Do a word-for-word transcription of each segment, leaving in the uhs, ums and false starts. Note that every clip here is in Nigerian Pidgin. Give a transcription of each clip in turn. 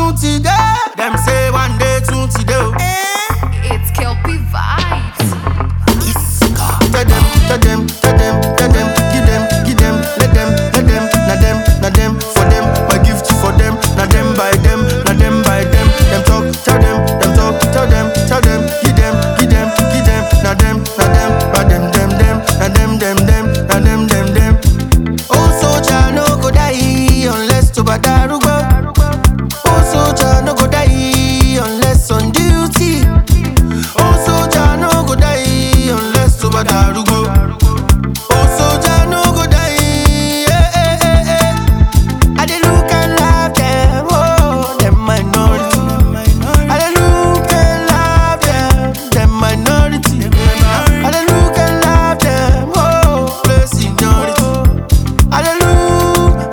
soon today. Them say one day, soon today. It's Kelpie vibes. Tell them, tell them, tell them, tell them, give them, give them, let them, let them, na them, na them, for them, my gift for them, na them by them, na them by them. Them talk, tell them, them talk, tell them, tell them, give them, give them, give them, na them, na them, by them, them, them, na them, them, them, na them, them, them. Oh, soldier no go die unless to badarugo. Oh, soldier no go die unless on duty. Oh, soldier no go die unless to badarugo. Oh, soldier no go die. Eh, eh, eh, eh. I dey look and laugh them, oh, them minority. I dey look and laugh them, them minority. I dey look and laugh them, oh, the seniority. I dey look.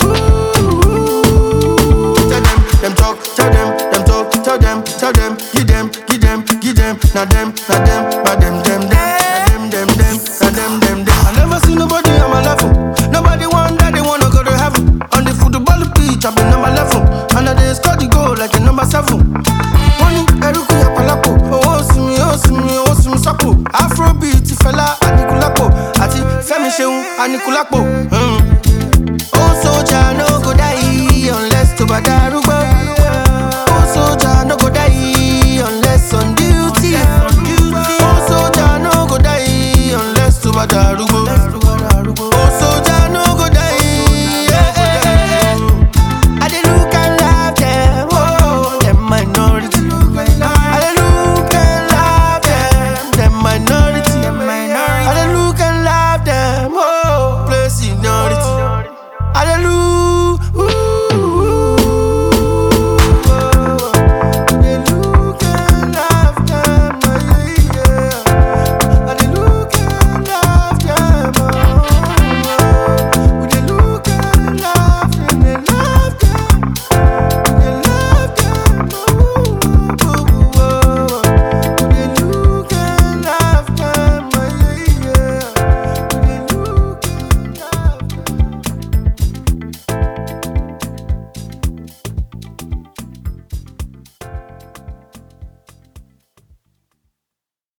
Ooh. Tell them, them talk, tell them, them talk, tell them, tell them, give them, give them, give them, na them, na them, na them, them, them, them, them, them, na them, them, them. I never see nobody on my level. Nobody want that they wanna go to heaven. On the football pitch, I've been number eleven, and I dey score the goal like a number seven. Money, Eruku Yapalapo, oh simi, oh simi, oh simi sapo. Afrobeat, fella, Anikulapo, ati Femi Seun, Anikulapo. Mm. Oh soldier no go die unless to badaru.